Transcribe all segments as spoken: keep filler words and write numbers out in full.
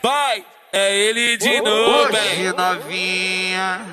vai, é ele de novo, Hoje novinha,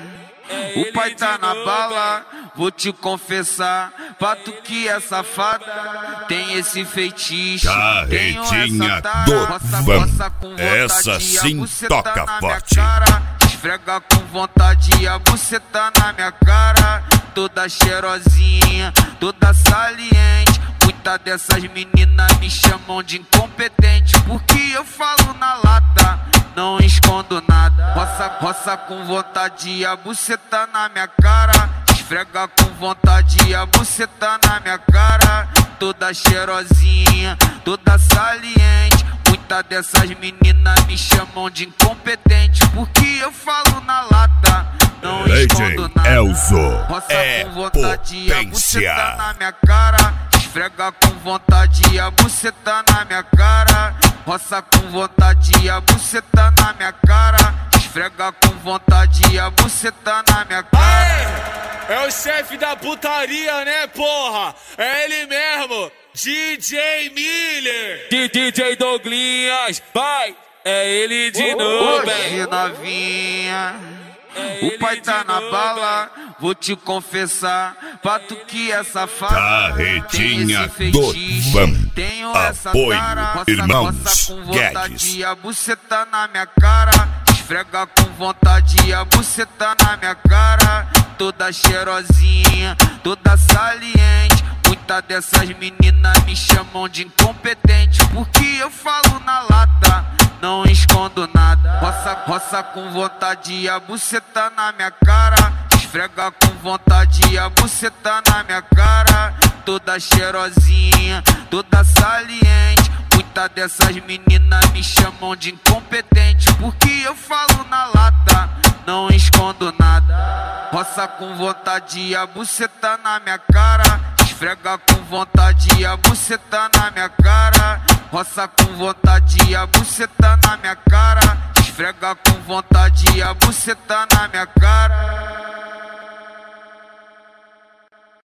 o pai tá na bala, vou te confessar, pato que é safada, tem esse feitiço, tenho essa tara, roça, roça com vontade, essa sim toca forte. Esfrega com vontade, a buceta na minha cara, toda cheirosinha, toda saliente. Muitas dessas meninas me chamam de incompetente, porque eu falo na lata, não escondo nada. Roça, roça com vontade, a buceta na minha cara. Esfrega com vontade, a buceta na minha cara, toda cheirosinha, toda saliente. Muitas dessas meninas me chamam de incompetente, porque eu falo na lata, não escondo nada. Elzo roça é com vontade, a potência. buceta na minha cara. Esfrega com vontade, a buceta na minha cara. Roça com vontade, a buceta na minha cara. Esfrega com vontade, a buceta na minha cara. Aê! É o chefe da putaria, né, porra? É ele mesmo, D J Miller. D J Douglinhas, vai, é ele de novo, Hoje novinha, o pai tá na bala, vou te confessar, pato que é safada, Carretinha tem esse do feitiço, Van. tenho essa Apoio, tara, roça, irmãos roça com vontade, Guedes. a buceta na minha cara. Esfrega com vontade, a buceta na minha cara, toda cheirosinha, toda saliente. Muitas dessas meninas me chamam de incompetente, porque eu falo na lata, não escondo nada. Roça, roça com vontade, a buceta na minha cara. Esfrega com vontade, a buceta na minha cara, toda cheirosinha, toda saliente. Muitas dessas meninas me chamam de incompetente, porque eu falo na lata, não escondo nada. Roça com vontade, a buceta na minha cara. Esfrega com vontade, a buceta na minha cara. Roça com vontade, a buceta na minha cara. Esfrega com vontade, a buceta na minha cara.